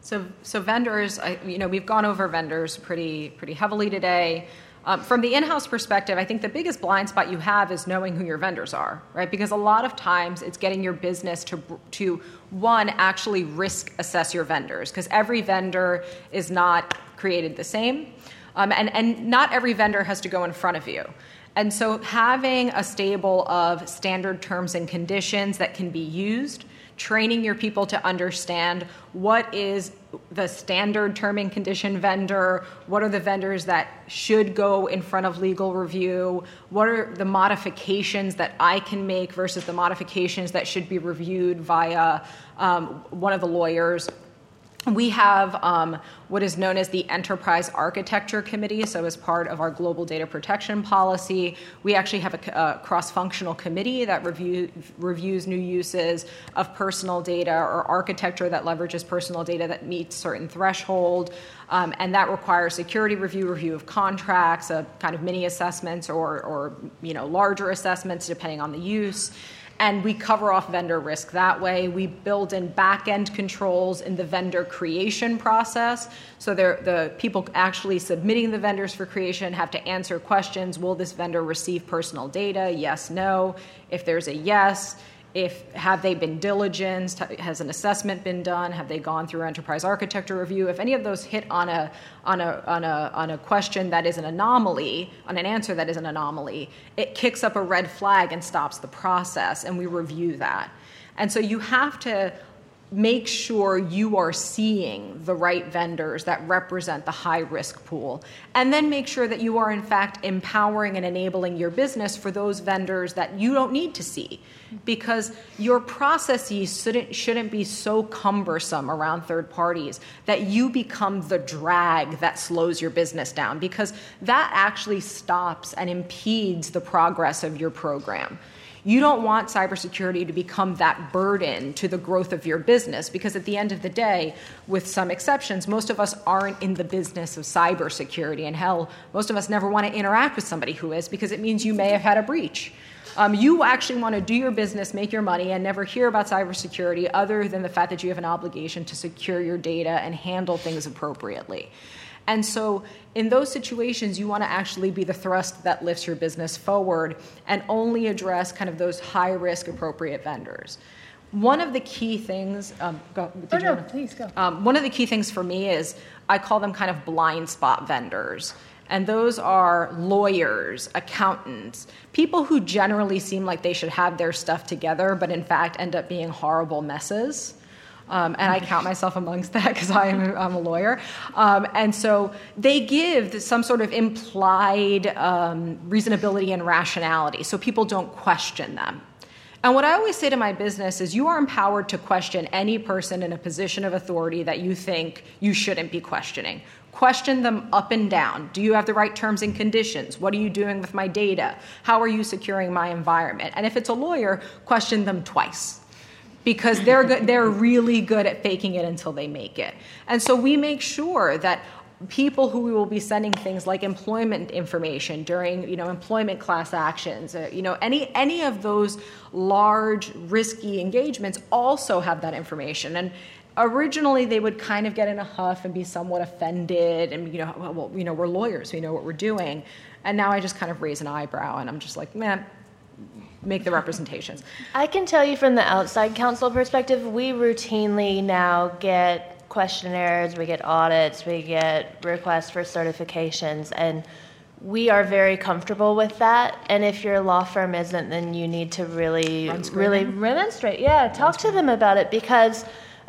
So vendors, we've gone over vendors pretty heavily today. From the in-house perspective, I think the biggest blind spot you have is knowing who your vendors are, right? Because a lot of times it's getting your business to one, actually risk assess your vendors, because every vendor is not created the same, and not every vendor has to go in front of you. And so having a stable of standard terms and conditions that can be used, training your people to understand what is the standard term and condition vendor, what are the vendors that should go in front of legal review, what are the modifications that I can make versus the modifications that should be reviewed via one of the lawyers. We have what is known as the Enterprise Architecture Committee. So as part of our global data protection policy, we actually have a cross-functional committee that reviews new uses of personal data or architecture that leverages personal data that meets certain threshold. And that requires security review of contracts, kind of mini assessments or larger assessments depending on the use. And we cover off vendor risk that way. We build in back-end controls in the vendor creation process. So the people actually submitting the vendors for creation have to answer questions. Will this vendor receive personal data? Yes, no. If there's a yes, have they been diligenced? Has an assessment been done? Have they gone through enterprise architecture review? If any of those hit on a question that is an anomaly, on an answer that is an anomaly, it kicks up a red flag and stops the process, and we review that. And so you have to make sure you are seeing the right vendors that represent the high-risk pool, and then make sure that you are, in fact, empowering and enabling your business for those vendors that you don't need to see, because your processes shouldn't be so cumbersome around third parties that you become the drag that slows your business down, because that actually stops and impedes the progress of your program. You don't want cybersecurity to become that burden to the growth of your business, because at the end of the day, with some exceptions, most of us aren't in the business of cybersecurity. And hell, most of us never want to interact with somebody who is, because it means you may have had a breach. You actually want to do your business, make your money, and never hear about cybersecurity other than the fact that you have an obligation to secure your data and handle things appropriately. And so in those situations, you want to actually be the thrust that lifts your business forward and only address kind of those high-risk appropriate vendors. One of the key things... Please go. One of the key things for me is I call them kind of blind spot vendors. And those are lawyers, accountants, people who generally seem like they should have their stuff together, but in fact end up being horrible messes. And I count myself amongst that because I'm a lawyer. And so they give some sort of implied reasonability and rationality, so people don't question them. And what I always say to my business is you are empowered to question any person in a position of authority that you think you shouldn't be questioning. Question them up and down. Do you have the right terms and conditions? What are you doing with my data? How are you securing my environment? And if it's a lawyer, question them twice, because they're really good at faking it until they make it. And so we make sure that people who we will be sending things like employment information during, employment class actions, any of those large, risky engagements also have that information. And originally, they would kind of get in a huff and be somewhat offended, and we're lawyers, we know what we're doing. And now I just kind of raise an eyebrow, and I'm just like, man, make the representations. I can tell you from the outside counsel perspective, we routinely now get questionnaires, we get audits, we get requests for certifications, and we are very comfortable with that. And if your law firm isn't, then you need to really remonstrate. Yeah, talk to them about it, because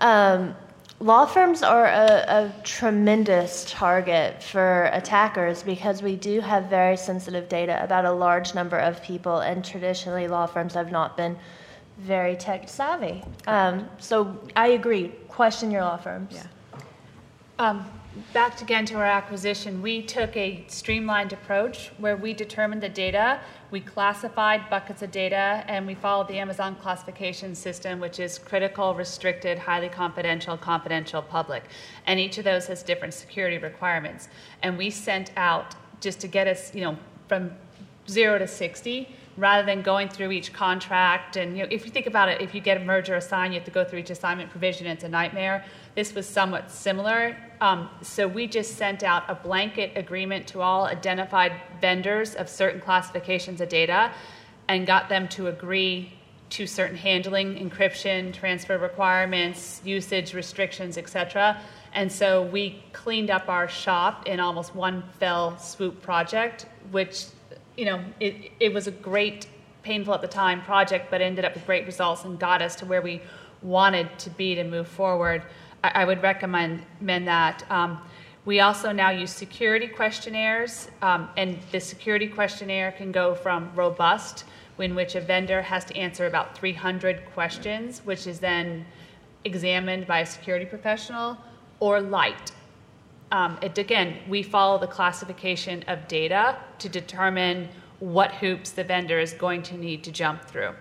law firms are a tremendous target for attackers, because we do have very sensitive data about a large number of people, and traditionally law firms have not been very tech savvy. So I agree. Question your law firms. Yeah. Back again to our acquisition, we took a streamlined approach where we determined the data, we classified buckets of data, and we followed the Amazon classification system, which is critical, restricted, highly confidential, confidential, public. And each of those has different security requirements. And we sent out, just to get us, from 0 to 60, rather than going through each contract. And if you think about it, if you get a merger or sign, you have to go through each assignment provision. It's a nightmare. This was somewhat similar. So we just sent out a blanket agreement to all identified vendors of certain classifications of data and got them to agree to certain handling, encryption, transfer requirements, usage restrictions, etc. And so we cleaned up our shop in almost one fell swoop project, which, it was a great, painful at the time project, but ended up with great results and got us to where we wanted to be to move forward. I would recommend that. We also now use security questionnaires, and the security questionnaire can go from robust, in which a vendor has to answer about 300 questions, which is then examined by a security professional, or light. Again, we follow the classification of data to determine what hoops the vendor is going to need to jump through.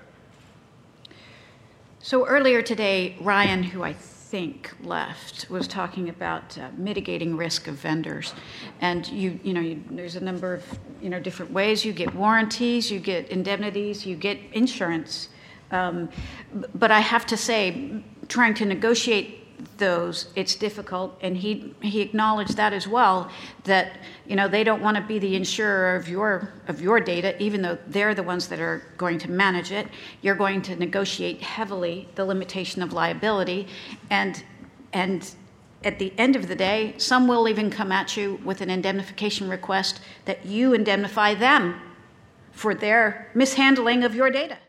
So earlier today, Ryan, who I think left, was talking about mitigating risk of vendors, and there's a number of different ways. You get warranties, you get indemnities, you get insurance, but I have to say, trying to negotiate those, it's difficult, and he acknowledged that as well, that they don't want to be the insurer of your data, even though they're the ones that are going to manage it. You're going to negotiate heavily the limitation of liability, and at the end of the day, some will even come at you with an indemnification request that you indemnify them for their mishandling of your data.